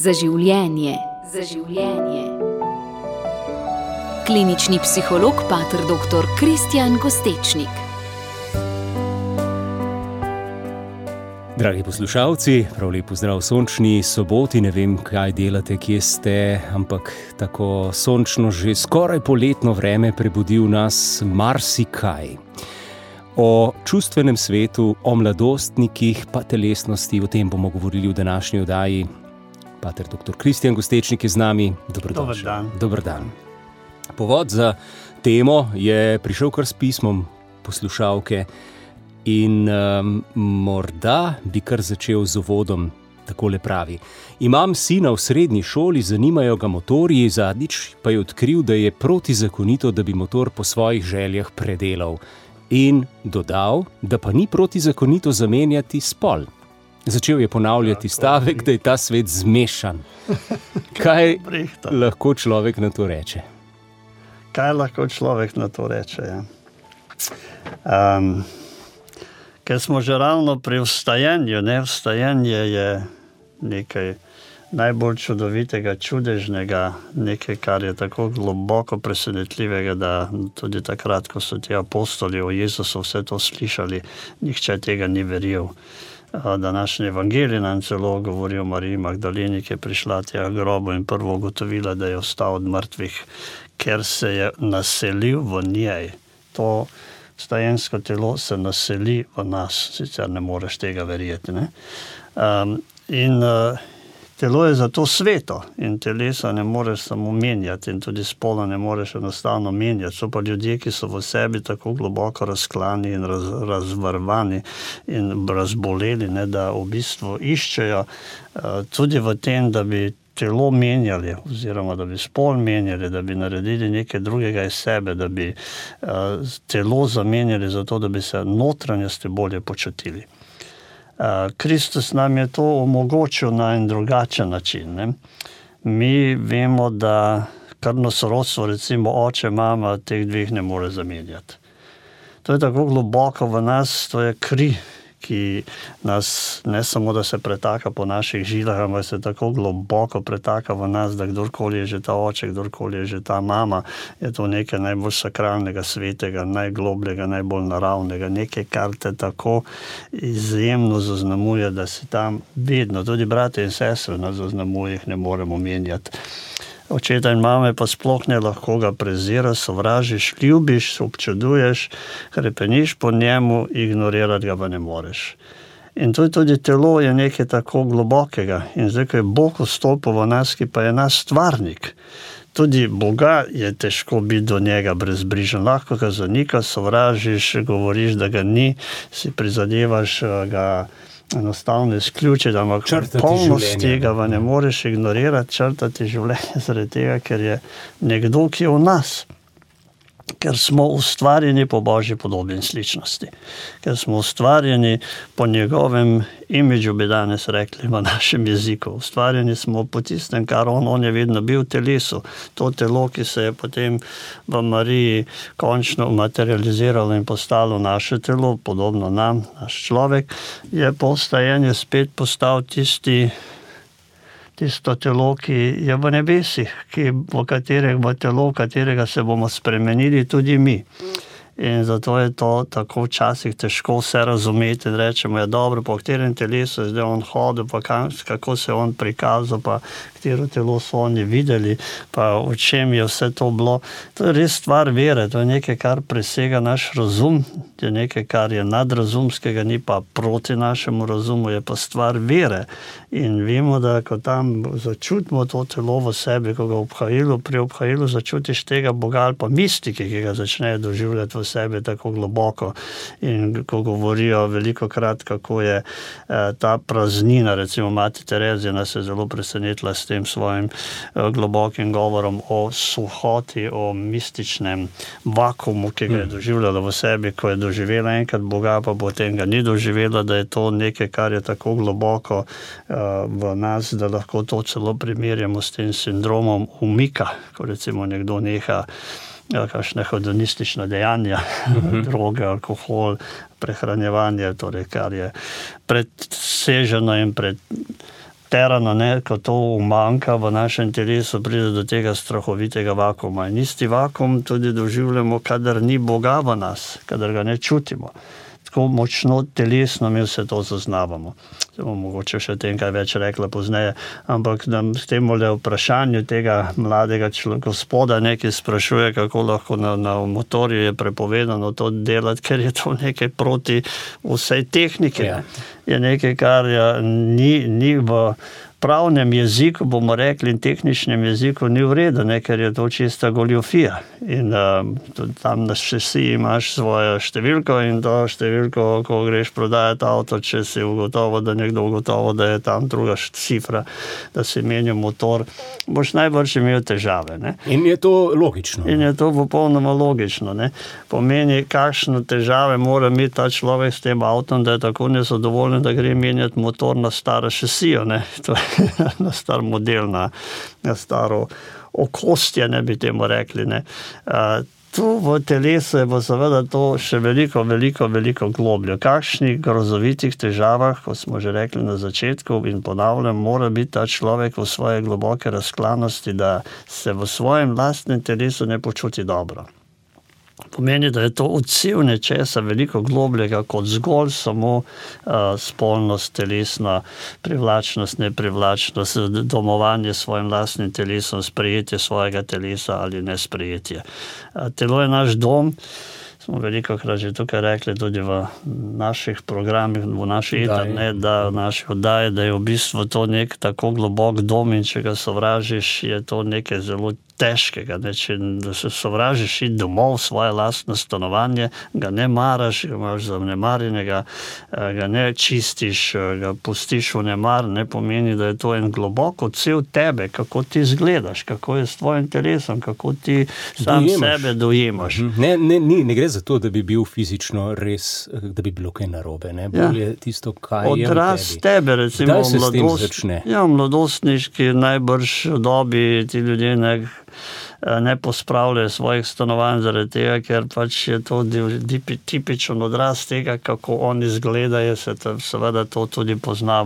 Za življenje. Klinični psiholog pater dr. Kristjan Gostečnik. Dragi poslušalci, prav lep pozdrav v sončni soboti. Ne vem, kaj delate, kje ste, ampak tako sončno, že skoraj poletno vreme prebudi v nas marsikaj. O čustvenem svetu, o mladostnikih, pa telesnosti, o tem bomo govorili v današnji oddaji. Pater dr. Kristjan Gostečnik je z nami. Dobrodošli. Dober dan. Povod za temo je prišel kar s pismom poslušalke in morda bi kar začel z uvodom. Takole pravi: imam sina v srednji šoli, zanimajo ga motorji, zadnjič pa je odkril, da je protizakonito, da bi motor po svojih željah predelal. In dodal, da pa ni protizakonito zamenjati spol. Začel je ponavljati stavek, da je ta svet zmešan. Kaj lahko človek na to reče? Kaj lahko človek na to reče, ja? Ker smo že ravno pri vstajanju, ne? Vstajanje je nekaj najbolj čudovitega, čudežnega, nekaj, kar je tako globoko presenetljivega, da tudi takrat, ko so ti apostoli o Jezusu vse to slišali, nihče tega ni verjel. Današnji evangelij nam celo govori o Mariji Magdaleni, ki je prišla tja grobu in prvo ugotovila, da je vstal od mrtvih, ker se je naselil v njej. To vstajensko telo se naseli v nas, sicer ne moreš tega verjeti, ne? Telo je zato sveto in telesa ne moreš samo menjati in tudi spola ne moreš enostavno menjati. So pa ljudje, ki so v sebi tako globoko razklani in razvarvani in razboleli, ne, da v bistvu iščejo tudi v tem, da bi telo menjali oziroma da bi spol menjali, da bi naredili nekaj drugega iz sebe, da bi telo zamenjali zato, da bi se notranjosti bolje počutili. Kristus nam je to omogočil na en drugačen način, ne? Mi vemo, da krvno sorodstvo, recimo oče, mama, teh dveh ne more zamenjati. To je tako globoko v nas, to je kri, ki nas ne samo, da se pretaka po naših žilah, ampak se tako globoko pretaka v nas, da kdorkoli je že ta oče, kdorkoli je že ta mama, je to nekaj najbolj sakralnega, svetega, najglobljega, najbolj naravnega, nekaj, kar te tako izjemno zaznamuje, da si tam vedno, tudi brate in sestre nas zaznamuje, jih ne moremo menjati. Očeta in mame pa sploh ne, lahko ga preziraš, sovražiš, ljubiš, občuduješ, hrepeniš po njemu, ignorirati ga pa ne moreš. In tudi telo je nekaj tako globokega. In zdaj, ko je Bog vstopil v nas, ki pa je naš stvarnik, tudi Boga je težko biti do njega brezbrižen. Lahko ga zanikaš, sovražiš, govoriš, da ga ni, si prizadevaš ga enostavno izključiti, ampak polnost tega ne moreš ignorirati, črtati življenje zaradi tega, ker je nekdo, ki je v nas. Ker smo ustvarjeni po Božji podobi in sličnosti. Ker smo ustvarjeni po njegovem imidžu, bi danes rekli v našem jeziku. Ustvarjeni smo po tistem, kar on je vedno bil v telesu. To telo, ki se je potem v Mariji končno materializiralo in postalo naše telo, podobno nam, naš človek, je po vstajenju spet postal tisto telo, ki je v nebesih, v katerega se bomo spremenili tudi mi. In zato je to tako včasih težko vse razumeti in rečemo, ja dobro, po katerem telesu je zdaj on hodil, pa kako se on prikazal, pa katero telo so oni videli, pa o čem je vse to bilo. To je res stvar vere, to je nekaj, kar presega naš razum, je nekaj, kar je nadrazumskega, ni pa proti našemu razumu, je pa stvar vere. In vemo, da ko tam začutimo to telo v sebi, ko ga pri obhajilu začutiš tega Boga ali pa mistike, ki ga začnejo doživljati v sebi tako globoko in ko govorijo velikokrat, kako je ta praznina, recimo Mati Terezija nas je zelo presenetila s tem svojim globokim govorom o suhoti, o mističnem vakuumu, ki ga je doživljala v sebi, ko je doživela enkrat Boga, pa potem ga ni doživela, da je to nekaj, kar je tako globoko v nas, da lahko to celo primerjamo s tem sindromom umika, ko recimo nekdo neha kakšne hedonistične dejanja, droge, alkohol, prehranjevanje, torej kar je predseženo in eksterno, ne, ko to umanjka v našem telesu, pride do tega strahovitega vakuma. In isti vakum tudi doživljamo, kadar ni Boga v nas, kadar ga ne čutimo. Tako močno telesno mi vse to zaznavamo. Mogoče še o tem kaj več rekla pozneje, ampak s tem vprašanju tega mladega gospoda nekaj sprašuje, kako lahko na motorju je prepovedano to delati, ker je to nekaj proti vsej tehnike. Ja. Je nekaj, kar ni v pravnem jeziku, bomo rekli, in tehničnem jeziku ni v redu, ker je to čista goljofija. In tam na šesiji imaš svojo številko in to številko, ko greš prodajati avto, če si ugotovo, da nekdo ugotovo, da je tam druga cifra, da si menil motor, boš najbrž imel težave. Ne? In je to logično. In je to popolnoma logično. Ne? Pomeni, kakšne težave mora imeti ta človek s tem avtom, da je tako nezadovoljen, da gre menjati motor na staro šesijo. Ne? To je na star model, na staro okostje, ne bi temu rekli. Ne. Tu v telesu je seveda to še veliko globlje. Kakšnih grozovitih težavah, kot smo že rekli na začetku in ponavljam, mora biti ta človek v svoje globoke razklanosti, da se v svojem lastnem telesu ne počuti dobro. Pomeni, da je to odsev nečesa veliko globljega kot zgolj samo spolnost, telesna privlačnost, neprivlačnost, domovanje s svojim lastnim telesom, sprejetje svojega telesa ali nesprejetje. Telo je naš dom, smo velikokrat že tukaj rekli tudi v naših programih, v naši oddaji, da je v bistvu to nek tako globok dom in če ga sovražiš, je to nekaj zelo težkega. Ne? Če se sovražiš iti domov, svoje lastno stanovanje, ga ne maraš, ga imaš zanemarjenega, ga ne čistiš, ga pustiš v nemar, ne pomeni, da je to en globok odsev tebe, kako ti izgledaš, kako je s tvojim telesom, kako ti sam sebe dojemaš. Ne gre za to, da bi bil fizično res, da bi bilo kaj narobe. Ne? Bolje tisto, kaj je v tebi. Odraz tebe, recimo Kdaj se s tem začne? Ja, mladostniški najbrž dobi ti ljudje ne pospravljajo svojih stanovanj zaradi tega, ker pač je to tipičen odraz tega, kako oni izgledajo, seveda to tudi pozna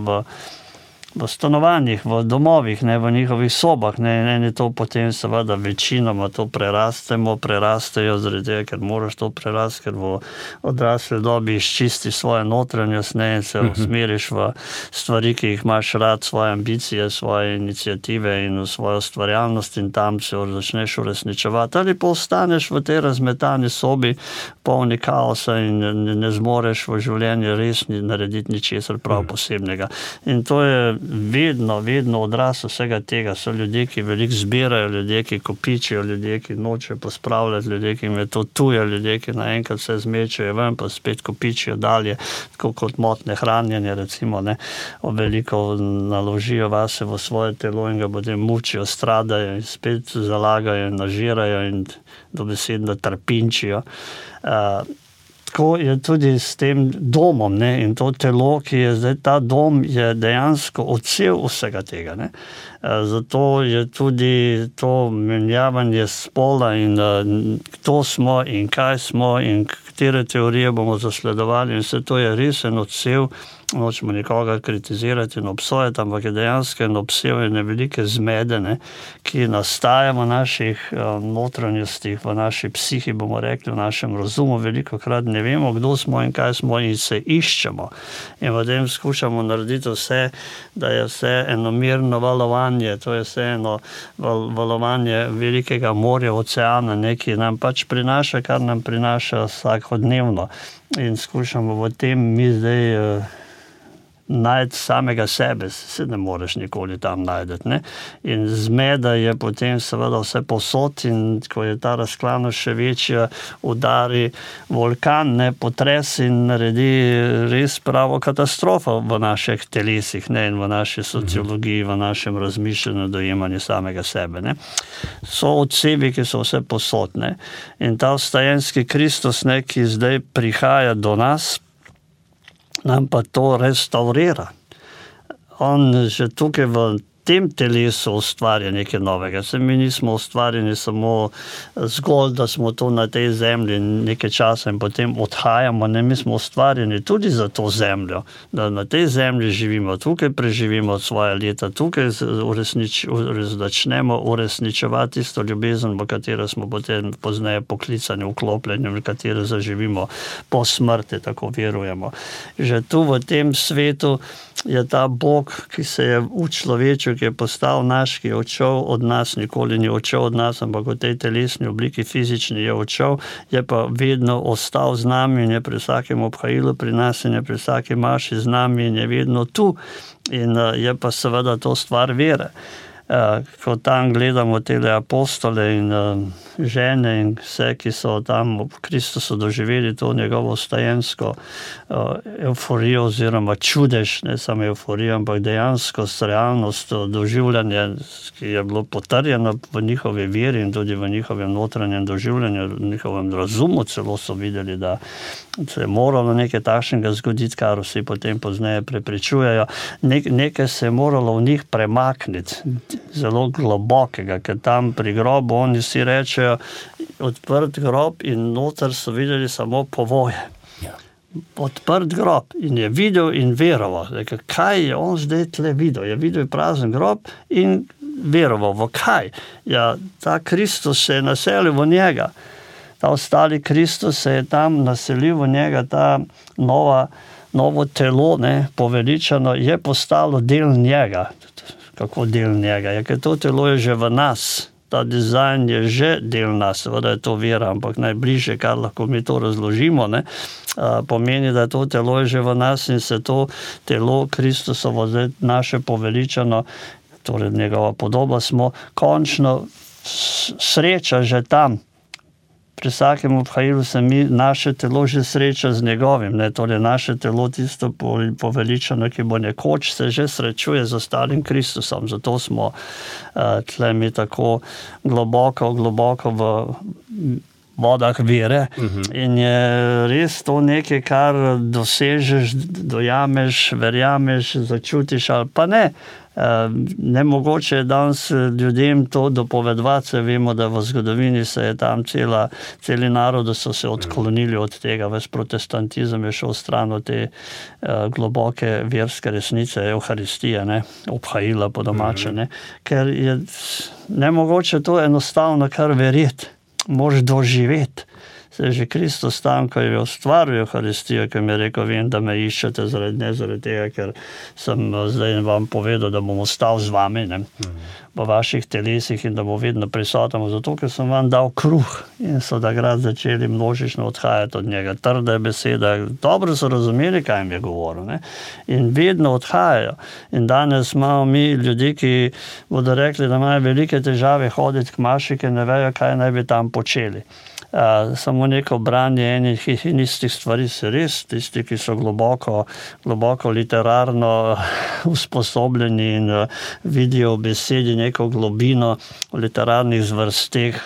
v stanovanjih, v domovih, ne, v njihovih sobah. Ne, to potem seveda večinoma to prerastejo zaradi tega, ker moraš to prerasti, ker v odrasli dobi izčisti svoje notranjost, ne, in se usmeriš v stvari, ki jih imaš rad, svoje ambicije, svoje iniciative in v svojo ustvarjalnost in tam se začneš uresničevati. Ali pa ostaneš v tej razmetani sobi, polni kaosa in ne zmoreš v življenju res narediti ničesar prav posebnega. In to je vedno odraz vsega tega. So ljudje, ki veliko zbirajo, ljudje, ki kopičijo, ljudje, ki nočejo pospravljati, ljudje, ki jim je to tuje, ljudje, ki naenkrat se zmečajo ven, pa spet kopičijo dalje, tako kot motne hranjenje, recimo, ne, veliko naložijo vase v svoje telo in ga potem mučijo, stradajo in spet zalagajo in nažirajo in dobesedno trpinčijo. Tako je tudi s tem domom, ne? In to telo, ki je zdaj ta dom, je dejansko odsev vsega tega. Ne? Zato je tudi to menjavanje spola in kdo smo in kaj smo in katere teorije bomo zasledovali in vse to je res en odsev, nočemo nikoga kritizirati in obsojati, ampak je dejansko en obsev ene velike zmede, ne, ki nastaja v naših notranjostih, v naši psihi, bomo rekli, v našem razumu. Velikokrat ne vemo, kdo smo in kaj smo in se iščemo. In v tem skušamo narediti vse, da je vse eno mirno valovanje, to je vse eno valovanje velikega morja, oceana, ki nam pač prinaša, kar nam prinaša vsakodnevno. In skušamo v tem mi zdaj najti samega sebe, se ne moreš nikoli tam najdeti. Ne? In zmeda je potem seveda vse posod in ko je ta razklanost še večja, udari vulkan, ne, potres in naredi res pravo katastrofo v naših telesih, ne, in v naši sociologiji, v našem razmišljanju, dojemanju samega sebe. Ne? So odsevi, ki so vse posod. Ne? In ta vstajenski Kristus, ne, ki zdaj prihaja do nas, nam pa to restaurira. On že tukaj v tem telesu ustvarja nekaj novega. Mi nismo ustvarjeni samo zgolj, da smo tu na tej zemlji nekaj časa in potem odhajamo. Ne, mi smo ustvarjeni tudi za to zemljo, da na tej zemlji živimo, tukaj preživimo svoje leta, tukaj začnemo uresničevati tisto ljubezen, v katero smo potem pozneje poklicani, vklopljeni, v katero zaživimo po smrti, tako verujemo. Že tu v tem svetu je ta Bog, ki se je učlovečil, ki je postal naš, ki je odšel od nas, nikoli ni odšel od nas, ampak v tej telesni obliki fizični je odšel, je pa vedno ostal z nami in je pri vsakem obhajilu pri nas in je pri vsaki maši z nami in je vedno tu. In je pa seveda to stvar vere. Ko tam gledamo tele apostole in žene in vse, ki so tam v Kristusu doživeli to njegovo stajensko euforijo oziroma čudež, ne samo euforijo, ampak dejansko s realnostjo doživljanja, ki je bilo potrjeno v njihovi veri in tudi v njihovem notranjem doživljanju, v njihovem razumu celo so videli, da se je moralo nekaj takšnega zgoditi, kar vsi potem pozneje prepričujejo. Nekaj se je moralo v njih premakniti, zelo globokega, ker tam pri grobu oni si rečejo odprt grob in noter so videli samo povoje. Ja. Odprt grob in je videl in veroval. Kaj je on zdaj tle videl? Je videl prazen grob in veroval. V kaj? Ja, ta Kristus se je naselil v njega. Ta ostali Kristus se je tam naselil v njega, ta novo telo, ne, poveličano, je postalo del njega. Kako del njega? Ja, ker to telo je že v nas. Ta dizajn je že del nas. Seveda je to vera, ampak najbližje, kar lahko mi to razložimo, ne, pomeni, da to telo je že v nas in se to telo Kristusovo, zdaj naše poveličano, torej njegova podoba, smo končno sreča že tam. Pri vsakem obhajilu se naše telo že sreča z njegovim, ne, torej naše telo tisto poveličano, ki bo nekoč se že srečuje z ostalim Kristusom. Zato smo tle mi tako globoko v vodah vere in je res to nekaj, kar dosežeš, dojameš, verjameš, začutiš ali pa ne. Nemogoče je danes ljudem to dopovedovati, vemo, da v zgodovini se je tam celi narodi so se odklonili od tega, ves protestantizem je šel stran od te globoke verske resnice, Evharistije, ne, obhajila po domače, ne, ker je nemogoče to enostavno kar verjeti, moraš doživeti. Se je že Kristus tam, ko je ustvaril Evharistijo, ki mi je rekel, vem, da me iščete ne zaradi tega, ker sem zdaj vam povedal, da bom ostal z vami, ne, v vaših telesih in da bom vedno prisoten, zato, ker sem vam dal kruh in so takrat začeli množično odhajati od njega. Trda je beseda, dobro so razumeli, kaj jim je govoril, ne, in vedno odhajajo. In danes imamo mi ljudi, ki bodo rekli, da imajo velike težave hoditi k maši, ker ne vejo, kaj naj bi tam počeli. Samo neko branje enih in istih stvari se res, tisti, ki so globoko literarno usposobljeni in vidijo v besedi neko globino v literarnih zvrsteh,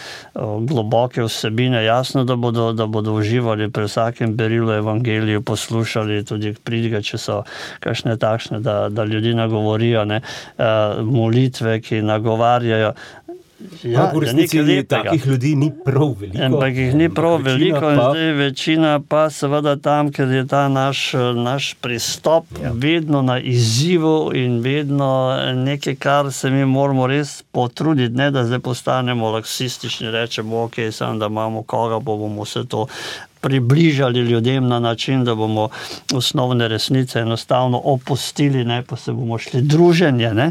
globoke vsebine, jasno, da bodo uživali pri vsakem berilu evangeliju, poslušali tudi pridige, če so kakšne takšne, da ljudi nagovorijo, ne, molitve, ki nagovarjajo. Ja, v resnici takih ljudi ni prav veliko. Ampak jih ni prav veliko in zdaj večina pa seveda tam, ker je ta naš pristop vedno na izzivu in vedno nekaj, kar se mi moramo res potruditi, ne da zdaj postanemo laksistični, rečemo, ok, samo da imamo koga, bomo se to približali ljudem na način, da bomo osnovne resnice enostavno opustili, ne, pa se bomo šli druženje, ne.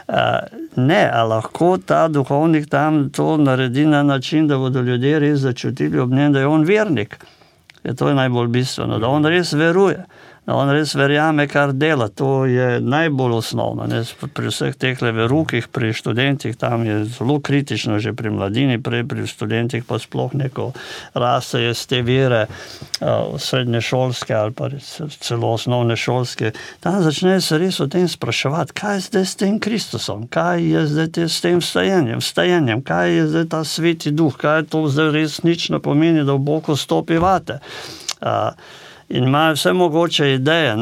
Ne, a lahko ta duhovnik tam to naredi na način, da bodo ljudje res začutili ob njem, da je on vernik. To je najbolj bistveno, da on res veruje, da on res verjame, kar dela. To je najbolj osnovno. Ne? Pri vseh teh verukih, pri študentih, tam je zelo kritično, že pri mladini, pri študentih pa sploh neko rase je z te vere srednješolske ali pa celo osnovne šolske. Tam začne se res o tem spraševati, kaj je zdaj s tem Kristusom, kaj je zdaj s tem vstajenjem, kaj je zdaj ta sveti duh, kaj to zdaj resnično pomeni, da v Bogu stopi vate. In imajo vse mogoče ideje, ne?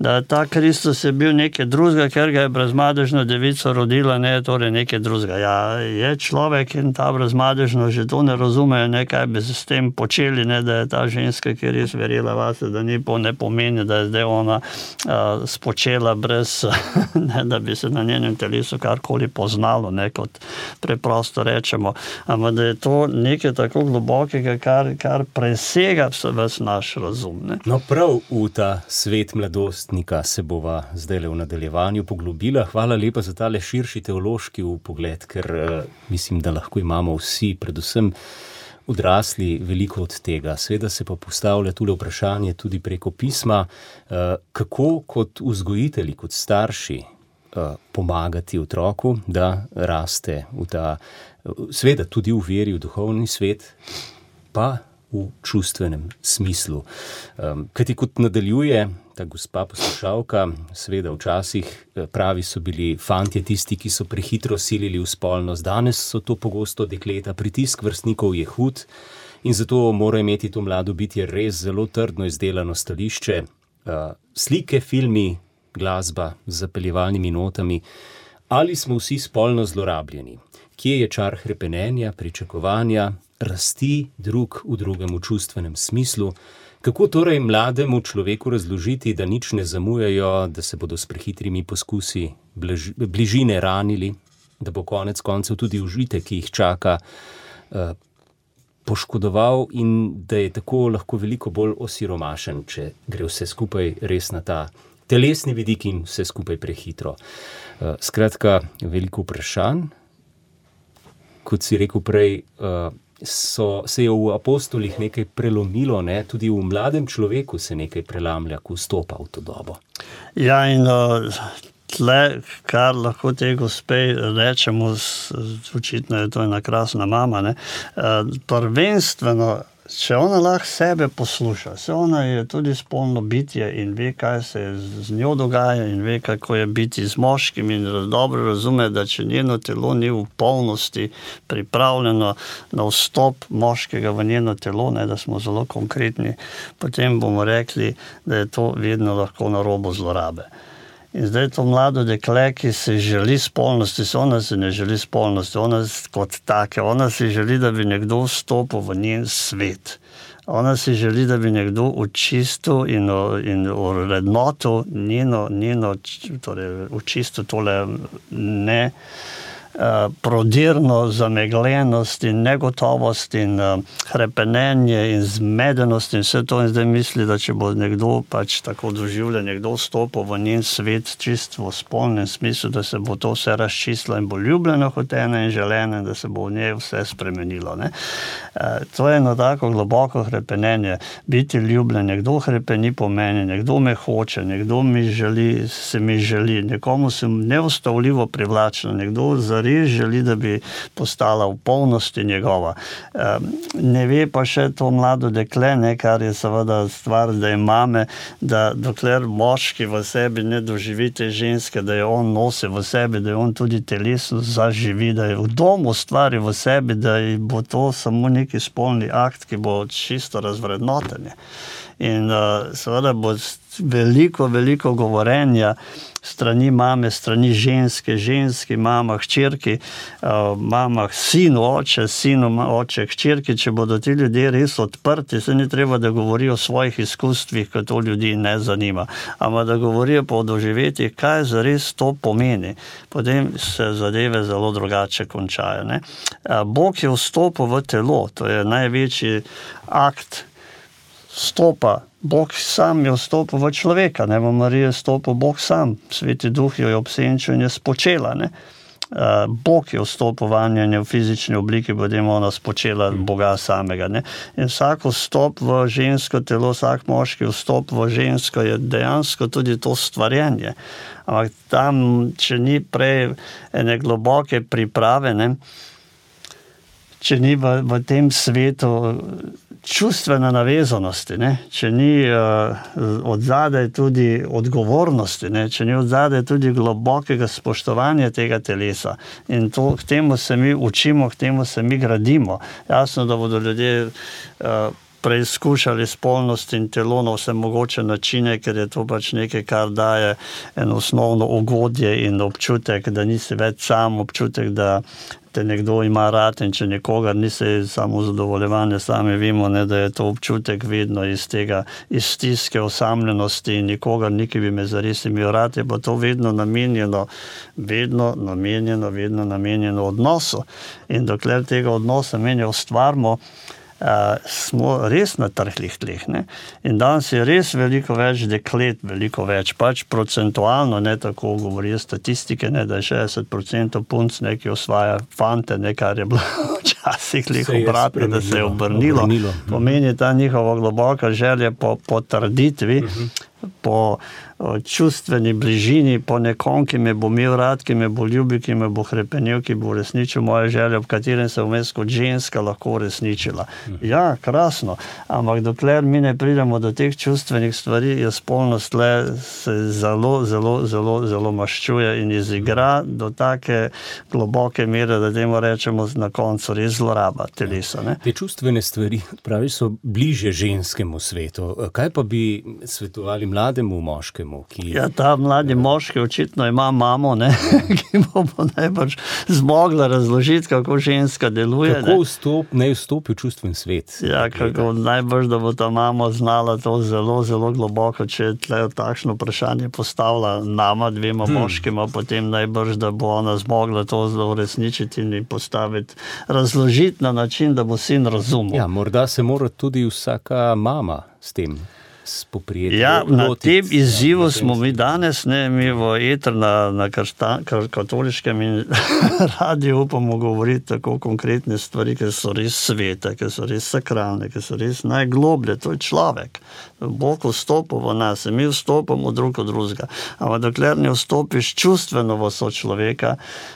da ta Kristus je bil nekaj drugega, ker ga je brezmadežna devica rodila, ne torej nekaj drugega. Ja, je človek in ta brezmadežno že to ne razumejo, ne, kaj bi s tem počeli, ne, da je ta ženska, ki je res verjela vase, da ne pomeni, da je zdaj ona spočela brez, ne, da bi se na njenem telesu karkoli poznalo, ne, kot preprosto rečemo. Ampak da je to nekaj tako globokega, kar presega ves naš razum. Ne. No, prav v ta svet mladostnika se bova zdaj v nadaljevanju poglobila. Hvala lepa za tale širši teološki vpogled, ker mislim, da lahko imamo vsi, predvsem odrasli, veliko od tega. Seveda se pa postavlja tule vprašanje tudi preko pisma, kako kot vzgojitelji, kot starši pomagati otroku, da raste v ta, seveda tudi v veri, v duhovni svet, pa v čustvenem smislu. Kajti kot nadaljuje ta gospa poslušalka, seveda včasih pravi so bili fantje tisti, ki so prehitro silili v spolnost. Danes so to pogosto dekleta. Pritisk vrstnikov je hud in zato mora imeti to mlado bitje res zelo trdno izdelano stališče. Slike, filmi, glasba z zapeljevalnimi notami. Ali smo vsi spolno zlorabljeni? Kje je čar hrepenenja, pričakovanja, rasti drug v drugem v čustvenem smislu? Kako torej mlademu človeku razložiti, da nič ne zamujajo, da se bodo s prehitrimi poskusi bližine ranili, da bo konec koncev tudi užitek, ki jih čaka, poškodoval in da je tako lahko veliko bolj osiromašen, če gre vse skupaj res na ta telesni vidik in vse skupaj prehitro. Skratka, veliko vprašanj. Kot si rekel prej, se je v apostolih nekaj prelomilo, ne? Tudi v mladem človeku se nekaj prelamlja, ko vstopa v to dobo. Ja, in tle, kar lahko tej gospe rečemo, očitno je to ena krasna mama, ne? Prvenstveno, če ona lahko sebe posluša, se ona je tudi spolno bitje in ve, kaj se z njo dogaja in ve, kako je biti z moškim in dobro razume, da če njeno telo ni v polnosti pripravljeno na vstop moškega v njeno telo, ne, da smo zelo konkretni, potem bomo rekli, da je to vedno lahko na robu zlorabe. In zdaj to mlado dekle, ki se želi spolnosti, ona se ne želi spolnosti, ona kot take, ona si želi, da bi nekdo vstopil v njen svet. Ona si želi, da bi nekdo očistil in urednotil njeno, torej očistil tole ne prodirno zamegljenost in negotovost in hrepenenje in zmedenost in vse to in zdaj misli, da če bo nekdo pač tako doživljen, nekdo vstopil v njen svet čisto v spolnem smislu, da se bo to vse razčistilo in bo ljubljeno hoteno in želeno in da se bo v njej vse spremenilo. Ne? To je eno tako globoko hrepenenje. Biti ljubljen, nekdo hrepeni po meni, nekdo me hoče, nekdo se mi želi, nekomu sem neustavljivo privlačen, nekdo res želi, da bi postala v polnosti njegova. Ne ve pa še to mlado dekle, ne, kar je seveda stvar, da je mame, da dokler moški v sebi ne doživi te ženske, da je on nosi v sebi, da je on tudi telesno zaživi, da je v domu stvari v sebi, da bo to samo neki spolni akt, ki bo čisto razvrednotenje. In seveda bo veliko govorenja strani mame, strani ženski, mama, hčerki, mama, sin, oče, hčerki, če bodo ti ljudje res odprti, se ni treba, da govorijo o svojih izkustvih, ker to ljudi ne zanima, ampak da govorijo po doživetjih, kaj zares to pomeni. Potem se zadeve zelo drugače končajo. Ne? Bog je vstopil v telo, to je največji akt vstopa. Bog sam je vstopil v človeka, ne, v Marijo je vstopil Bog sam, Sveti Duh jo je obsenčil in je spočela, ne. Bog je vstopil vanjo in je v fizični obliki, potem ona spočela Boga samega, ne. In vsak vstop v žensko telo, vsak moški vstop v žensko je dejansko tudi to stvarjenje. Ampak tam, če ni prej ene globoke priprave, ne, če ni v tem svetu čustvene navezanosti, ne? Če ni odzadaj tudi odgovornosti, ne? Če ni odzadaj tudi globokega spoštovanja tega telesa. In to, k temu se mi učimo, k temu se mi gradimo. Jasno, da bodo ljudje preizkušali spolnost in telo na vse mogoče načine, ker je to pač nekaj, kar daje eno osnovno ugodje in občutek, da nisi več sam, občutek, da te nekdo ima rad in če nekoga nisi samo zadovoljevanje, sami vemo, ne, da je to občutek vedno iz tega, iz stiske, osamljenosti in nikogar nikaj bi me zares imel rad, je pa to vedno namenjeno odnosu. In dokler tega odnosa menja ustvarimo, smo res na trhlih tleh. Ne? In danes je res veliko več deklet, veliko več, pač procentualno, ne tako govorijo statistike, ne, da je 60% punc neki osvaja fante, ne, kar je bilo včasih obratno, da se je obrnilo. Pomeni ta njihova globoka želja po potrditvi, po čustveni bližini, po nekom, ki me bo imel rad, ki me bo ljubil, ki me bo hrepenil, ki bo uresničil moje želje, v katerem se vmes kot ženska lahko uresničila. Ja, krasno, ampak dokler mi ne pridemo do teh čustvenih stvari, je spolnost le se zelo maščuje in izigra do take globoke mere, da temu rečemo na koncu res zloraba telesa. Ne? Te čustvene stvari, pravi, so bliže ženskemu svetu. Kaj pa bi svetovali mlademu moškemu? Ja, ta mladi moški očitno ima mamo, ne, ki bo najbrž zmogla razložiti, kako ženska deluje. Kako ne vstopi v čustven svet? Ja, kako najbrž, da bo ta mama znala to zelo globoko, če je tle takšno vprašanje postavila nama, dvema moškima, potem najbrž, da bo ona zmogla to uresničiti in postaviti, razložiti na način, da bo sin razumel. Ja, morda se mora tudi vsaka mama s tem spoprijeti. Ja, na tem izzivu smo mi danes, ne, mi v eter na katoliškem radiju upamo govoriti tako konkretne stvari, ki so res svete, ki so res sakralne, ki so res najgloblje, to je človek. Bog vstopa v nas, mi vstopamo drug od drugega. Ampak dokler ne vstopiš čustveno v sočloveka,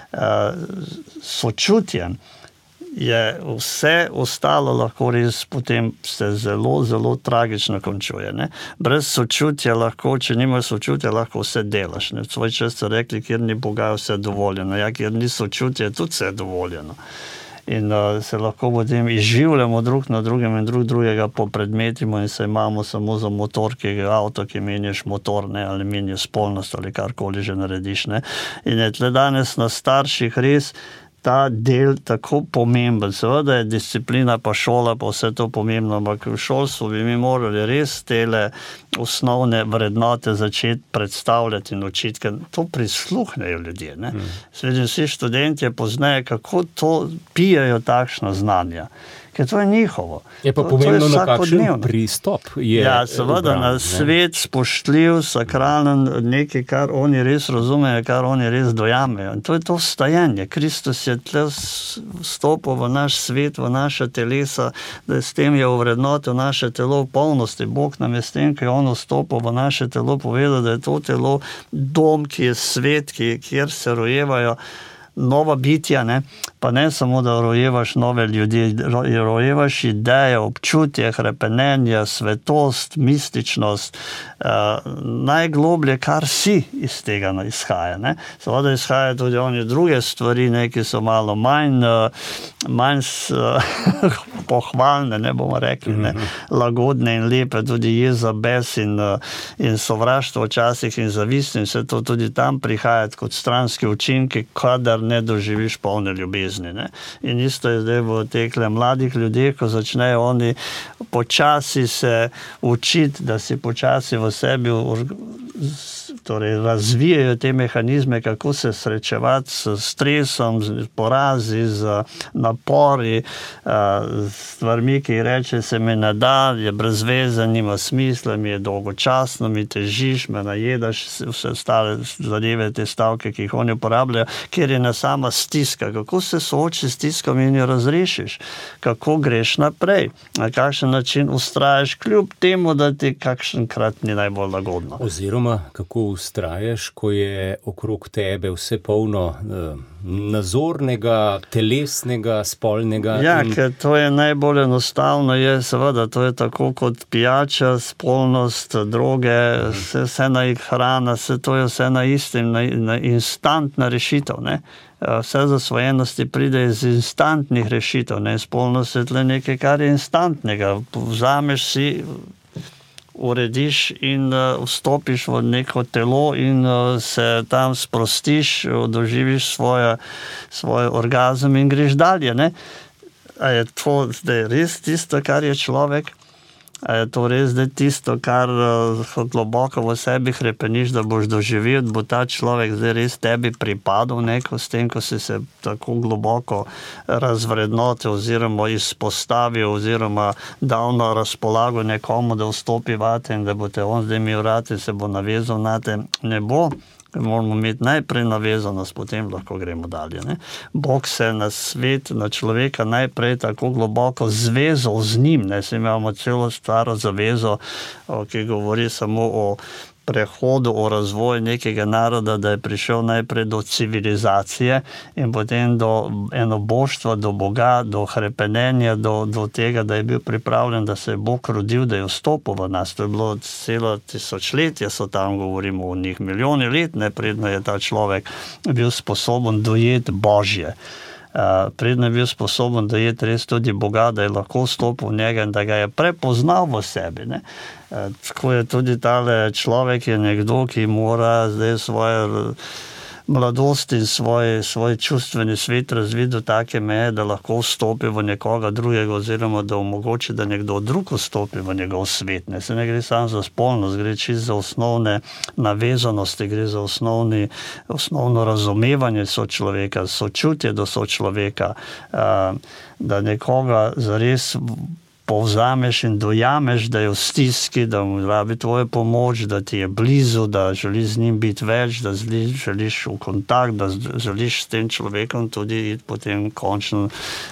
sočutjem, je vse ostalo lahko res potem se zelo tragično končuje. Ne? Brez sočutja lahko, če nimaš sočutja, lahko vse delaš. Ne? Svoj čas so rekli, kjer ni Boga, vse dovoljeno. Ja, kjer ni sočutja, tudi vse dovoljeno. In se lahko potem izživljamo drug na drugem in drugega popredmetimo in se imamo samo za motor, ki je avto, ki menjaš motor, ne, ali menjaš spolnost ali karkoli že narediš. Ne. In je tle danes na starših res ta del tako pomemben. Seveda je disciplina pa šola pa vse to pomembno, ampak v šolstvu bi mi morali res tele osnovne vrednote začeti predstavljati in učiti, ker to prisluhnejo ljudje. Ne? Vsi študentje poznajo, kako to pijejo takšno znanje. Ker to je njihovo. Je pa pomembno, na kakšen pristop je. Ja, seveda na svet spoštljiv, sakralen, nekaj, kar oni res razumejo, kar oni res dojamejo. In to je to vstajanje. Kristus je tle vstopil v naš svet, v naše telesa, da s tem je ovrednotil naše telo v polnosti. Bog nam je s tem, ko je on vstopil v naše telo, povedal, da je to telo dom, ki je svet, kjer se rojevajo nova bitja, ne? Pa ne samo, da rojevaš nove ljudi, rojevaš ideje, občutje, hrepenenje, svetost, mističnost, najgloblje, kar si iz tega izhaja. Ne? Seveda izhaja tudi oni druge stvari, ne, ki so malo manj pohvalne, ne bomo rekli, ne, lagodne in lepe, tudi jeza, bes in sovraštvo včasih in zavist in vse to tudi tam prihaja kot stranski učinki, kadar ne doživiš polne ljubezni. Ne? In isto je zdaj v tekle mladih ljudeh, ko začnejo oni počasi se učiti, da si počasi v sebi torej razvijajo te mehanizme, kako se srečevati s stresom, z porazi, z napori, s stvarmi, ki reče, se mi ne da, je brez veze, nima smisla, mi je dolgočasno, mi težiš, me najedaš, vse ostale zadeve, te stavke, ki jih oni uporabljajo, kjer je na sama stiska. Kako se sooči s stiskom in jo razrešiš? Kako greš naprej? Na kakšen način ustrajaš kljub temu, da ti kakšenkrat ni najbolj lagodno? Oziroma oziroma kako vztrajaš, ko je okrog tebe vse polno nazornega, telesnega, spolnega? Ja, ker to je najbolj enostavno, seveda, to je tako kot pijača, spolnost, droge, vse na hrana, to je vse na istem, na instantna rešitev, ne. Vse zasvojenosti pride iz instantnih rešitev, ne, spolnost je tle nekaj, kar je instantnega, vzameš si, urediš in vstopiš v neko telo in se tam sprostiš, doživiš svoj orgazem in greš dalje, ne. A je to zdaj res tisto, kar je človek? A je to res zdaj tisto, kar globoko v sebi hrepeniš, da boš doživel, bo ta človek zdaj res tebi pripadal neko s tem, ko si se tako globoko razvrednotil oziroma izpostavil oziroma dal na razpolago nekomu, da vstopi vate in da bo te on zdaj imel rad in se bo navezal na te, ne bo. Moramo imeti najprej navezanost, potem lahko gremo dalje, ne. Bog se na svet, na človeka najprej tako globoko zvezal z njim, ne. Saj imamo celo staro zavezo, ki govori samo o prehodu, o razvoju nekega naroda, da je prišel najprej do civilizacije in potem do enoboštva, do Boga, do hrepenenja, do tega, da je bil pripravljen, da se je Bog rodil, da je vstopil v nas. To je bilo celo tisočletje, so tam, govorimo o njih, milijoni let, predno je ta človek bil sposoben dojeti Božje. Predno je bil sposoben dojeti res tudi Boga, da je lahko vstopil v njega in da ga je prepoznal v sebi, ne. Tako je tudi tale človek je nekdo, ki mora zdaj svoje mladost in svoj čustveni svet razviti do take meje, da lahko vstopi v nekoga drugega oziroma da omogoči, da nekdo drug vstopi v njegov svet. Se ne gre samo za spolnost, gre čisto za osnovne navezanosti, gre za osnovno razumevanje sočloveka, sočutje do sočloveka, da nekoga zares povzameš in dojameš, da je v stiski, da mu rabi tvojo pomoč, da ti je blizu, da želiš z njim biti več, da želiš v kontakt, da želiš s tem človekom tudi potem končno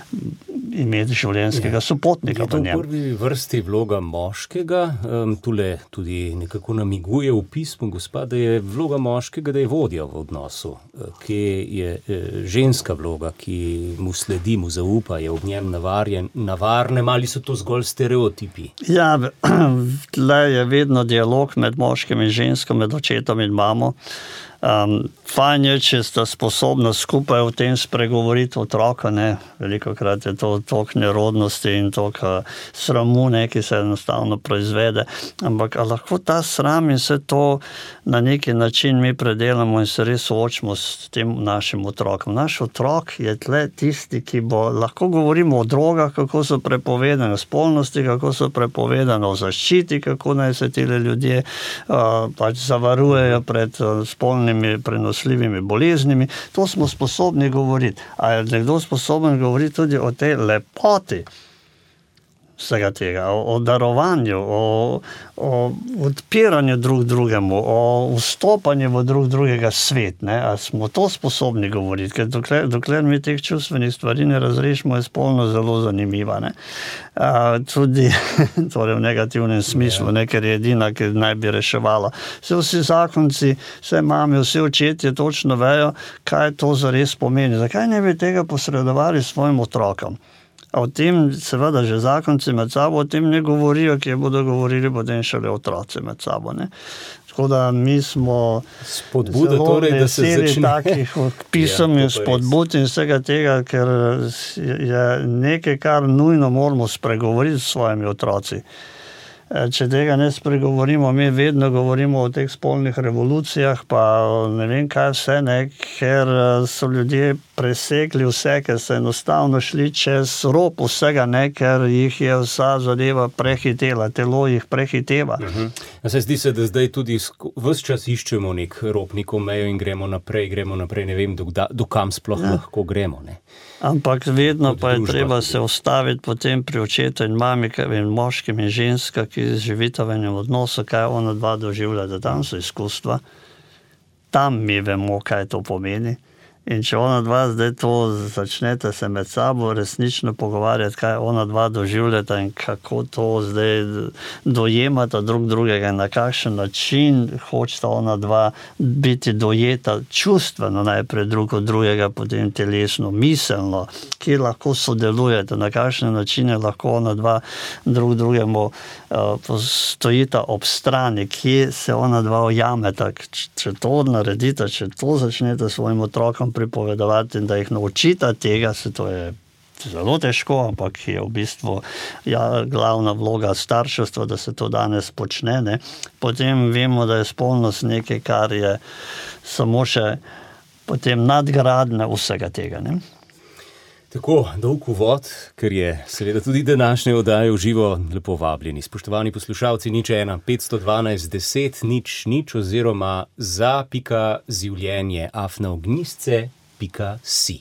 imeti življenjskega sopotnika v njem. Je to v prvi vrsti vloga moškega? Tule tudi nekako namiguje v pismu gospa, da je vloga moškega, da je vodja v odnosu, ki je ženska vloga, ki mu sledi, mu zaupa, je ob njem navarnem, ali so to zgolj stereotipi? Ja, tle je vedno dialog med moškim in ženskom, med očetom in mamo. Fajn je, če sta sposobna skupaj o tem spregovoriti otroka, ne. Velikokrat je to toliko nerodnosti in toliko sramu, ne, ki se enostavno proizvede. Ampak lahko ta sram in vse to na neki način mi predelamo in se res soočimo s tem našim otrokom. Naš otrok je tle tisti, ki bo, lahko govorimo o drogah, kako so prepovedane, o spolnosti, kako so prepovedane, o zaščiti, kako naj se tile ljudje pač zavarujejo pred spolnimi prenosljivimi boleznimi. To smo sposobni govoriti. A je nekdo sposoben govoriti tudi o tej lepoti vsega tega, o darovanju, o odpiranju drug drugemu, o vstopanju v drugega svet, ne? A smo to sposobni govoriti? Ker dokler mi teh čustvenih stvari ne razrešimo, je spolno zelo zanimiva, ne? Tudi torej v negativnem smislu, ne, ker je edina, ki naj bi reševala. Vsi zakonci, vse mame, vsi očetje točno vejo, kaj to zares pomeni. Zakaj ne bi tega posredovali svojim otrokom? A o tem seveda že zakonci med sabo o tem ne govorijo, ki bodo govorili potem šele otroci med sabo, ne. Tako da mi smo spodbuda torej, da se začne takih pisem in spodbud in vsega tega, ker je nekaj, kar nujno moramo spregovoriti s svojimi otroci. Če tega ne spregovorimo, mi vedno govorimo o teh spolnih revolucijah, pa ne vem kaj vse, ne, ker so ljudje presekli vse, ker so enostavno šli čez rob vsega, ne, ker jih je vsa zadeva prehitela, telo jih prehiteva. Se zdi se, da zdaj tudi ves čas iščemo nek rob, neko mejo in gremo naprej, ne vem, do kam sploh lahko gremo, ne. Ampak vedno pa je treba se ustaviti potem pri očetu in mami, in moškim in ženska, ki živita v enem odnosu, kaj ona dva doživlja, da tam so izkustva, tam mi vemo, kaj to pomeni. In če ona dva zdaj to začnete se med sabo resnično pogovarjati, kaj ona dva doživljata in kako to zdaj dojemata drug drugega in na kakšen način hočeta ona dva biti dojeta čustveno najprej drug od drugega, potem telesno, miselno, kje lahko sodelujete, na kakšne načine lahko ona dva drug drugemu stojita ob strani, kje se ona dva ujameta. Če to naredite, če to začnete svojim otrokom pripovedovati in da jih naučita tega, se to je zelo težko, ampak je v bistvu glavna vloga starševstva, da se to danes počne, ne. Potem vemo, da je spolnost nekaj, kar je samo še potem nadgradnja vsega tega, ne. Tako, dolg uvod, ker je seveda tudi današnje oddaje v živo, lepo vabljeni. Spoštovani poslušalci, 01 512 10 00 oziroma za.življenje@ognjisce.si.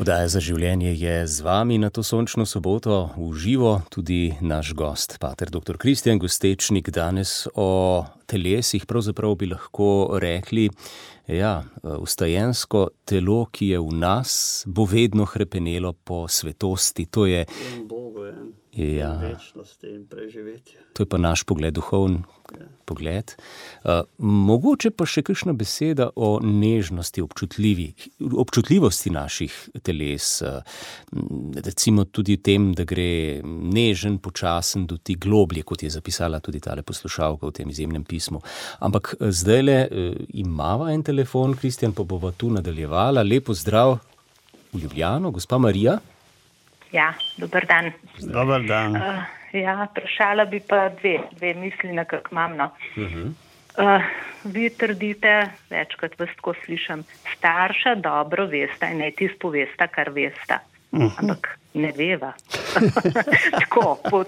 Oddaja za življenje je z vami na to sončno soboto v živo, tudi naš gost, pater dr. Kristjan Gostečnik, danes o telesih, pravzaprav bi lahko rekli, vstajensko telo, ki je v nas, bo vedno hrepenelo po svetosti. To je Bogu večnosti in preživetje. To je pa naš pogled, duhovni pogled. Mogoče pa še kakšna beseda o nežnosti, občutljivosti naših teles. Recimo tudi v tem, da gre nežen, počasen dotik globlje, kot je zapisala tudi tale poslušalka v tem izjemnem pismu. Ampak zdajle imava en telefon, Kristjan, pa bova tu nadaljevala. Lepo zdrav v Ljubljano, gospa Marija. Ja, dober dan. Dober dan. Vprašala bi pa dve misli, nekako imam. Vi trdite, večkrat vas tako slišim, starša dobro vesta in naj ti spovesta, kar vesta. Ampak ne veva. Tako, po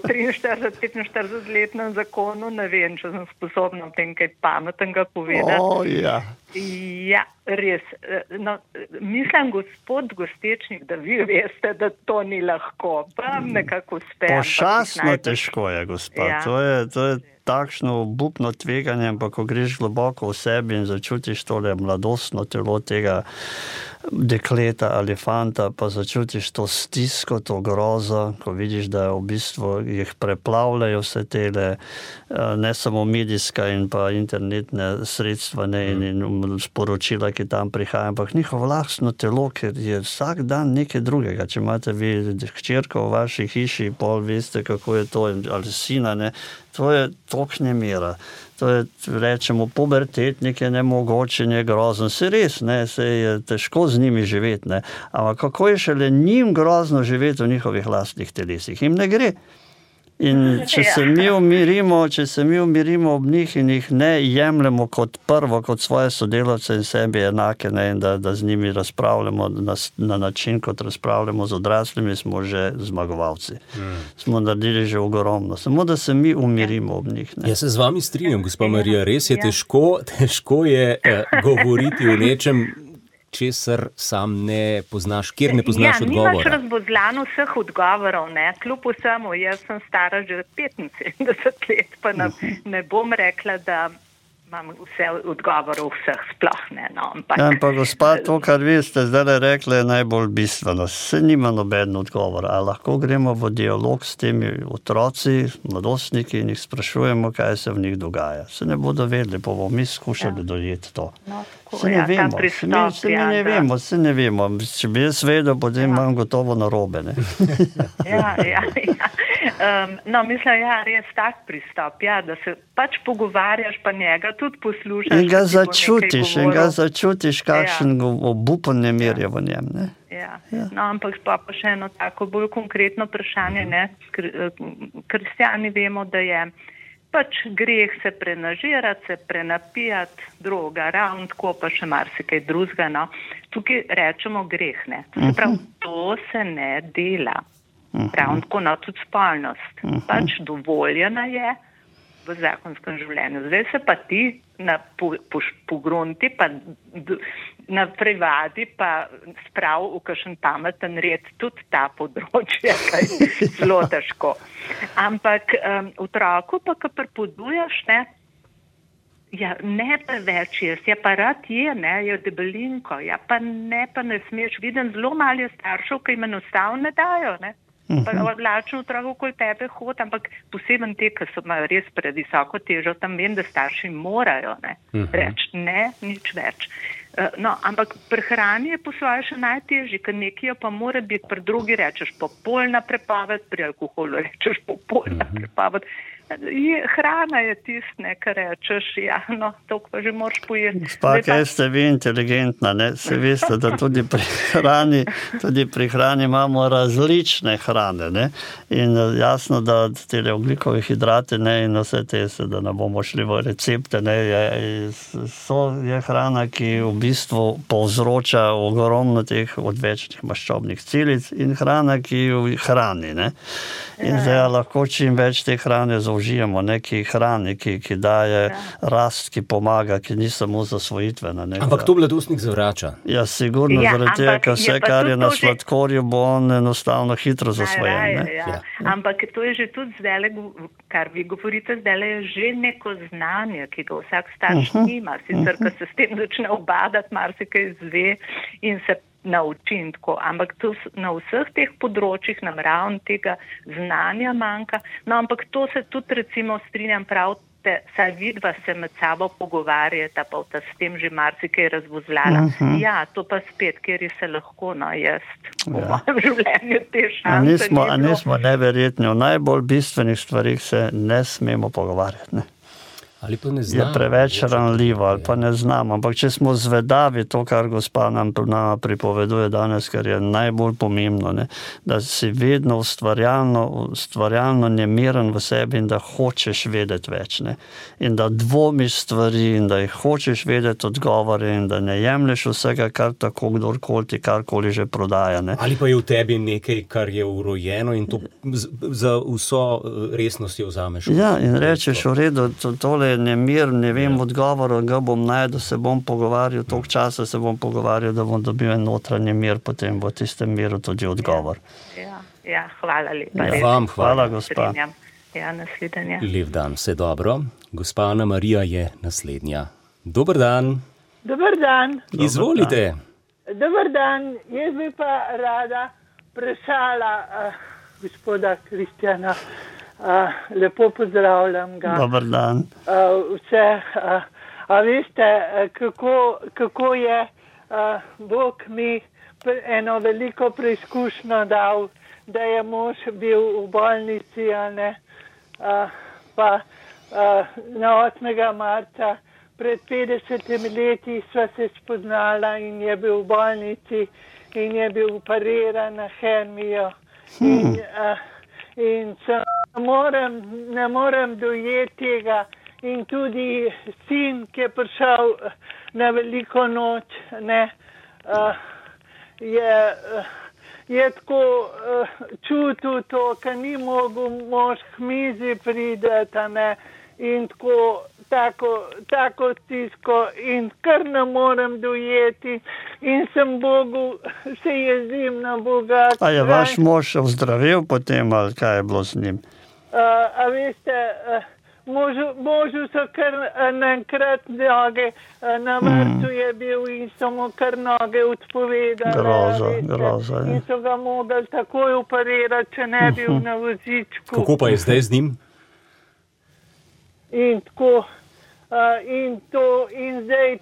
43-45-letnem zakonu ne vem, če sem sposobna v tem kaj pametnega povedati. Ja, res. No, mislim, gospod Gostečnik, da vi veste, da to ni lahko. Pa nekako uspe. Pošastno težko je, gospa. Ja. To je takšno obupno tveganje, ampak ko greš globoko v sebi in začutiš tole mladostno telo tega dekleta ali fanta, pa začutiš to stisko, to grozo, ko vidiš, da v bistvu jih preplavljajo vse tele, ne samo medijska in pa internetne sredstva, in sporočila, ki tam prihajajo, ampak njihovo lastno telo, ker je vsak dan nekaj drugega. Če imate vi hčerko v vaši hiši, pol veste, kako je to, ali sina, ne, to je tok nemira. To je, rečemo, pubertetnik je nemogoče, je grozen. Se res, ne, se je težko z njimi živeti, ne. Ampak kako je šele njim grozno živeti v njihovih lastnih telesih? Jim ne gre. In če se mi umirimo ob njih in jih ne jemljemo kot prvo, kot svoje sodelavce in sebi enake, ne, in da z njimi razpravljamo na način, kot razpravljamo z odraslimi, smo že zmagovalci. Smo naredili že ogromno. Samo da se mi umirimo ob njih. Ne. Jaz se z vami strinjam, gospa Marija, res je težko je govoriti o nečem, česar sam ne poznaš, kjer ne poznaš odgovora. Nimaš razbozlano vseh odgovorov, ne. Kljub vsemu, jaz sem stara že 75 let, pa ne bom rekla, da imam vse odgovorov vseh sploh, ne. No, ampak gospa, to, kar vi ste zdaj rekli, je najbolj bistveno. Se nima noben odgovor. A lahko gremo v dialog s temi otroci, mladostniki in jih sprašujemo, kaj se v njih dogaja. Se ne bodo vedeli, pa bomo mi skušali dojeti to. Se ne vemo. Če bi jaz vedel, potem imam gotovo narobe, ne. No, mislim, res tak pristop, da se pač pogovarjaš, pa njega tudi poslušaš. In ga začutiš, kakšen obupen nemir je v njem, ne. No, ampak pa še eno tako bolj konkretno vprašanje, ne. Kristjani vemo, da je pač greh se prenažirati, se prenapijati, droga, ravno tako pa še marsikaj drugega, no. Tukaj rečemo greh, ne. To se ne dela. Ravno tako, no, tudi spolnost. Pač dovoljena je v zakonskem življenju. Zdaj se pa ti na pogrunti, pa na privadi, pa sprav v kakšen pameten red tudi ta področje, kaj zelo težko. Ampak otroku pa, ko prepoduješ, ne, ne preveč jaz, pa rad je, ne, je debelinko, pa ne smeš. Vidim zelo malo staršev, ki jim enostavno ne dajo, ne. Pa odlačno otrok okoli tebe hod, ampak poseben te, ki so imajo res previsoko težo, tam vem, da starši morajo, ne, reči ne, nič več. No, ampak pri hrani je po svoje še najtežji, ker nekaj pa mora biti, pri drugi rečeš popolna prepoved, pri alkoholu rečeš popolna prepoved. Hrana je tistne, kar rečeš, to pa že moraš pojeti. Gospa, kaj ste vi inteligentna, ne? Se veste, da tudi pri hrani imamo različne hrane, ne? In jasno, da te ogljikove hidrate, ne, in vse te, da ne bomo šli v recepte, ne, je hrana, ki v bistvu povzroča ogromno teh odvečnih maščobnih celic in hrana, ki jo hrani, ne? In zdaj lahko čim več te hrane zaužijemo užijemo, ki hrani, ki daje rast, ki pomaga, ki ni samo zasvojitvena. Ampak to mladostnik zavrača. Ja, sigurno, zaradi tega, ker vse, kar je na sladkorju, bo on enostavno hitro zasvojen. Ampak to je že tudi zdaj, kar vi govorite, zdaj je že neko znanje, ki ga vsak starš nima, sicer, ko se s tem začne obadati, marsikaj izve in se nauči in tako. Ampak to, na vseh teh področjih nam ravno tega znanja manjka. No, ampak to se tudi recimo strinjam prav, saj vidva se med sabo pogovarjata, pa ta s tem že marsikaj razvozljala. Ja, to pa spet, kjer se lahko, no, jaz v mojem življenju te šanse A nismo neverjetni, o najbolj bistvenih stvarih se ne smemo pogovarjati, ne? Ali pa ne znam. Je preveč ranljivo, ali pa ne znam. Ampak če smo zvedavi, to, kar gospa nam pripoveduje danes, kar je najbolj pomembno, ne? Da si vedno ustvarjalno nemiren v sebi in da hočeš vedeti več. Ne? In da dvomiš stvari in da jih hočeš vedeti odgovore in da ne jemlješ vsega, kar tako kdorkoli ti karkoli že prodaja. Ne? Ali pa je v tebi nekaj, kar je urojeno in to za vso resnostjo vzameš. Ja, in rečeš, v redu, tole je nemir, ne vem odgovor, ga bom najdel, se bom pogovarjal, toliko časa se bom pogovarjal, da bom dobil en notranji mir, potem bo v tistem miru tudi odgovor. Ja, hvala lepa. Hvala, gospa. Ja, naslednja. Lep dan, vse dobro. Gospa Ana Marija je naslednja. Dober dan. Dober dan. Izvolite. Dober dan. Jaz bi pa rada vprašala gospoda Kristjana. Lepo pozdravljam ga. Dobar dan. Vse, a veste, kako je Bog mi eno veliko preizkušnjo dal, da je mož bil v bolnici, a ne, pa na 8. marca pred 50 leti sva se spoznala in je bil v bolnici in je bil operiran na hernijo in ne morem dojeti tega in tudi sin, ki je prišel na veliko noč, ne, je tako čutil to, ker ni mogel mož k mizi prideti, ne, in tako stisko in kar ne morem dojeti in sem Bogu, se jezim na Boga. A je vaš mož ozdravil potem, ali kaj je bilo z njim? A veste, možu so kar naenkrat noge, na vrtu je bil in so mu kar noge odpovedali. Groza. In so ga mogli takoj operirati, če ne bil na vozičku. Kako pa je zdaj z njim? In tako, in zdaj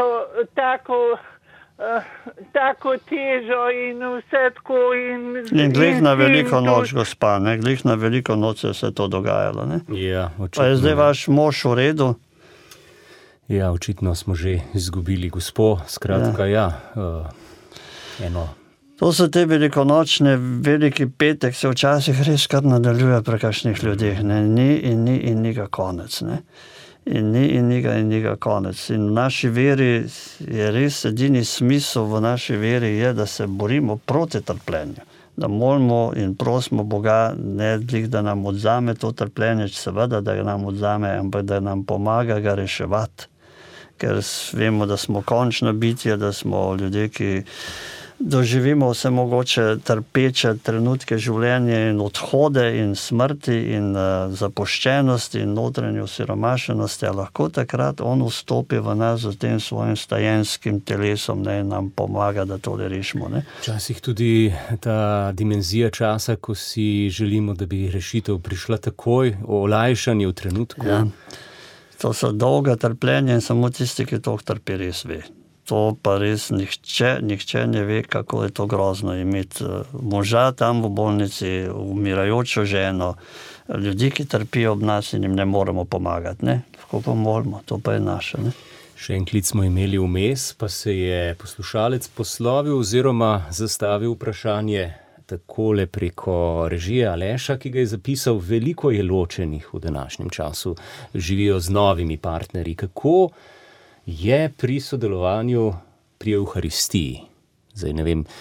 tako težo in vse tako. In glih na veliko noč, gospa, ne? Glih na veliko noč se je to dogajalo, ne? Ja, očitno. Pa je zdaj vaš mož v redu? Ja, očitno smo že izgubili gospo, skratka, eno. To so te velikonočne, veliki petek se včasih res kar nadaljuje pri kakšnih ljudeh, ne? Ni ga konec, ne? In ni ga konec. In v naši veri je res edini smisel v naši veri je, da se borimo proti trpljenju. Da molimo in prosimo Boga, ne da nam odzame to trpljenje, seveda, da ga nam odzame, ampak da nam pomaga ga reševati. Ker vemo, da smo končna bitja, da smo ljudje, ki doživimo vse mogoče trpeče trenutke življenja in odhode in smrti in zapuščenosti in notranje osiromašenosti, a lahko takrat on vstopi v nas z tem svojim stajenskim telesom, ne, in nam pomaga, da tole rešimo. Včasih tudi ta dimenzija časa, ko si želimo, da bi rešitev prišla takoj, olajšanje v trenutku. Ja. To so dolga trpljenja in samo tisti, ki to trpi, res ve. To pa res nihče ne ve, kako je to grozno imeti moža tam v bolnici, umirajočo ženo, ljudi, ki trpijo ob nas in jim ne moremo pomagati. Ne? Tako pa molimo, to pa je naše. Ne? Še en klic smo imeli vmes, pa se je poslušalec poslovil oziroma zastavil vprašanje takole preko režije Aleša, ki ga je zapisal: veliko je ločenih v današnjem času, živijo z novimi partnerji. Kako je pri sodelovanju pri Evharistiji? Zdaj ne vem,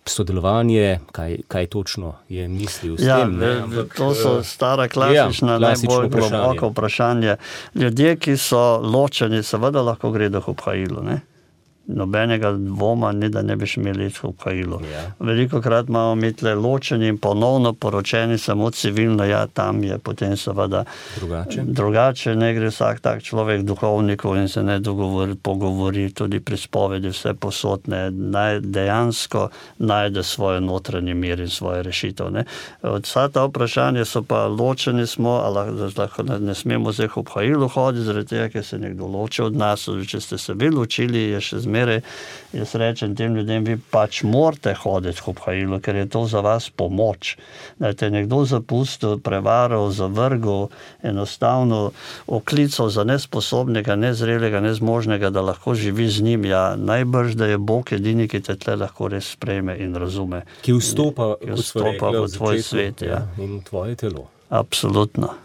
sodelovanje, kaj točno je mislil s tem? To so stara klasična, najbolj globoko vprašanje. Ljudje, ki so ločeni, seveda lahko gredo k obhajilu, ne? Nobenega dvoma ni, da ne biš imeli iti v obhajilu. Velikokrat imamo mitle ločeni in ponovno poročeni samo civilno, tam je potem seveda drugače, ne gre vsak tak človek duhovnikov in se ne pogovori, tudi pri spovedi vse posodne, dejansko najde svoje notranji mir in svoje rešitev. Vsa ta vprašanja so pa ločeni smo, lahko ne smemo zdaj v obhajilu hoditi, zaradi tega, ker se nekdo loči od nas, če ste se vi ločili, je še zmeraj, jaz rečem tem ljudem, vi pač morate hoditi v obhajilu, ker je to za vas pomoč. Da te nekdo zapustil, prevaral, zavrgal, enostavno oklical za nesposobnega, nezrelega, nezmožnega, da lahko živi z njim. Najbrž, da je Bog edini, ki te tle lahko res sprejme in razume. Ki vstopa v tvoj svet. In v tvoje telo. Absolutno.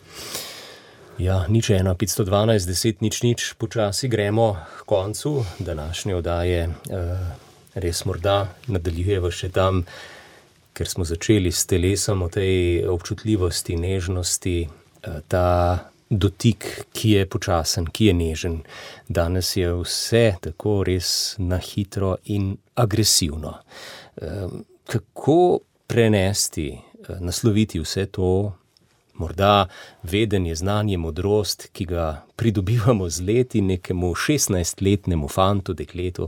0:1-512-10-0, počasi gremo k koncu današnje oddaje. Res morda nadaljujeva še tam, ker smo začeli s telesom, o tej občutljivosti, nežnosti, ta dotik, ki je počasen, ki je nežen. Danes je vse tako res na hitro in agresivno. Kako prenesti, nasloviti vse to, morda vedenje, znanje, modrost, ki ga pridobivamo z leti nekemu 16-letnemu fantu, dekletu,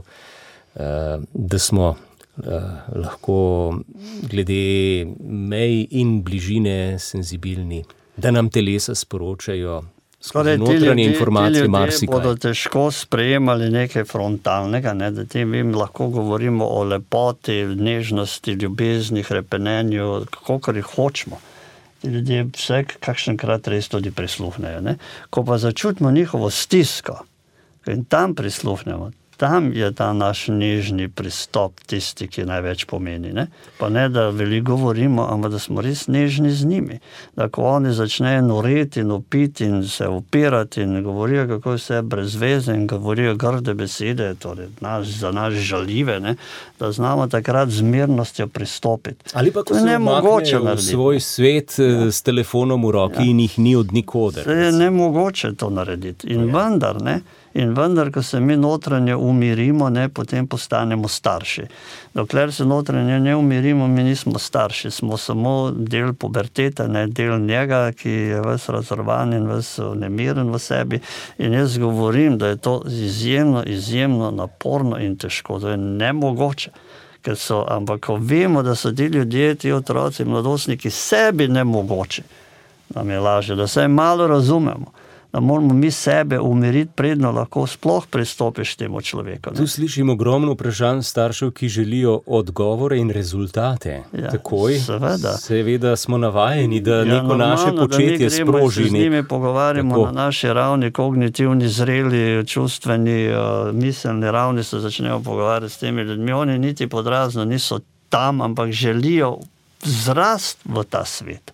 da smo lahko glede mej in bližine senzibilni, da nam telesa sporočajo skozi notranje informacije marsikaj. Bodo težko sprejemali nekaj frontalnega, da tem lahko govorimo o lepoti, nežnosti, ljubezni, hrepenenju, kakor jih hočemo. Ljudje vse kakšenkrat res tudi prisluhnejo. Ko pa začutimo njihovo stisko in tam prisluhnemo, tam je ta naš nežni pristop tisti, ki največ pomeni. Pa ne, da veliko govorimo, ampak da smo res nežni z njimi. Da ko oni začnejo noreti in upiti in se upirati in govorijo, kako je vse brez veze in govorijo grde besede, torej za nas žaljive, da znamo takrat z mirnostjo pristopiti. Ali pa ko se umaknejo v svoj svet s telefonom v roki in jih ni od nikoder. Se je nemogoče to narediti. In vendar, ko se mi notranje umirimo, potem postanemo starši. Dokler se notranje ne umirimo, mi nismo starši, smo samo del pubertete, del njega, ki je ves razrvan in ves nemiren v sebi. In jaz govorim, da je to izjemno naporno in težko, da je nemogoče. Ampak ko vemo, da so ti ljudje, ti otroci, mladostniki sebi nemogoči, nam je lažje, da se malo razumemo. Da moramo mi sebe umiriti, predno lahko sploh pristopiš temu človeku. Tu slišim ogromno vprašanj staršev, ki želijo odgovore in rezultate. Takoj. Seveda smo navajeni, da neko naše početje sproži. Da z njimi pogovarjamo na naši ravni, kognitivni, zreli, čustveni, miselni ravni se začnejo pogovarjati s temi ljudmi. Oni niti podrazno niso tam, ampak želijo zrast v ta svet.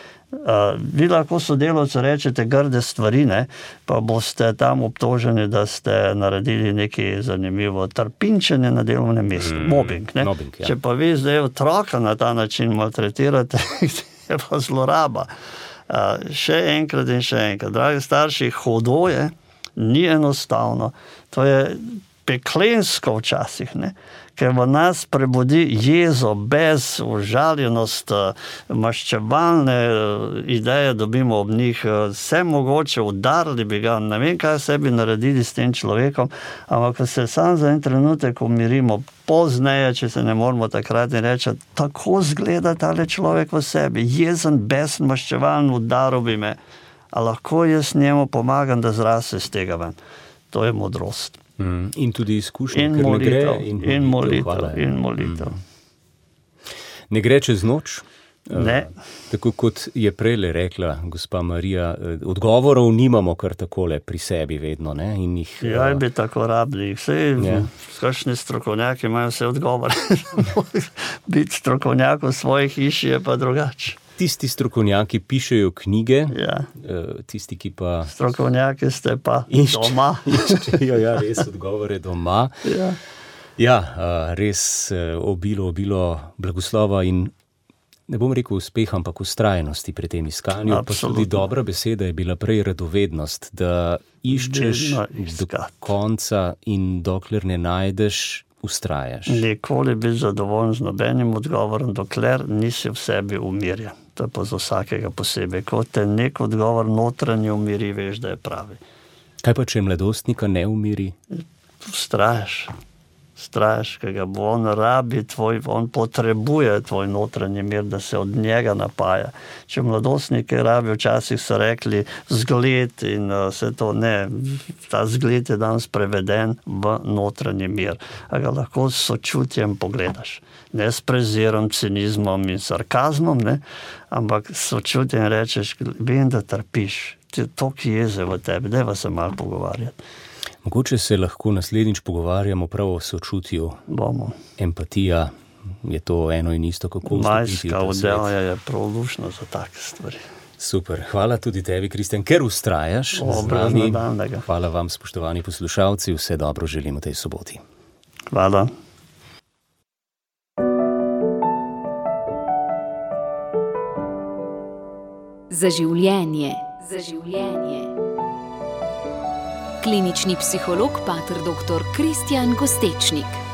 Vi lahko sodelavcu rečete grde stvari, pa boste tam obtoženi, da ste naredili nekaj zanimivo trpinčenje na delovnem mestu, mobbing. Če pa vi zdaj otroka na ta način maltretirate, je pa zloraba. Še enkrat in še enkrat. Dragi starši, hudo je, ni enostavno, to je peklensko včasih, ker v nas prebudi jezo, bes, užaljenost, maščevalne ideje dobimo ob njih, vse mogoče, udarili bi ga, ne vem, kaj sebi naredili s tem človekom, ampak ko se sam za en trenutek umirimo, pozneje, če se ne moramo takrat in reči, tako zgleda tale človek v sebi, jezen, besen, maščevalen, udaril bi me, a lahko jaz njemu pomagam, da zraste iz tega ven. To je modrost. In tudi izkušnje, in molitev. Ne gre čez noč? Ne. Tako kot je prejle rekla gospa Marija, odgovorov nimamo kar takole pri sebi vedno. In jih, bi tako rabili. Kakšni strokovnjaki imajo vse odgovore. Biti strokovnjak v svoji hiši je pa drugače. Tisti strokovnjaki pišejo knjige, tisti, ki pa... Strokovnjaki ste pa doma. Iščejo res odgovore doma. Ja, res obilo blagoslova in ne bom rekel uspeha, ampak ustrajnosti pri tem iskanju. Pa tudi dobra beseda je bila prej radovednost, da iščeš do konca in dokler ne najdeš, ustrajaš. Nikoli biti zadovoljen z nobenim odgovorom, dokler nisi v sebi umirjen. To je pa za vsakega posebej. Ko te nek odgovor notranji umiri, veš, da je pravi. Kaj pa, če mladostnika ne umiri? Straš, ki ga bo on rabi, on potrebuje tvoj notranji mir, da se od njega napaja. Če mladostniki rabijo, včasih so rekli zgled in vse to, ne, ta zgled je danes preveden v notranji mir. A ga lahko s sočutjem pogledaš. Ne s prezirom, cinizmom in sarkazmom, ne, ampak s sočutjem rečeš, vem, da trpiš, toliko jeze v tebi, dajva se malo pogovarjati. Mogoče se lahko naslednjič pogovarjamo prav o sočutju. Bomo. Empatija, je to eno in isto, kako vstopiti v ta svet. Majska oddelja je prav lušna za take stvari. Super, hvala tudi tebi, Kristjan, ker ustrajaš z nami. Hvala vam, spoštovani poslušalci, vse dobro želimo tej soboti. Hvala. Za življenje. Klinični psiholog, pater dr. Kristjan Gostečnik.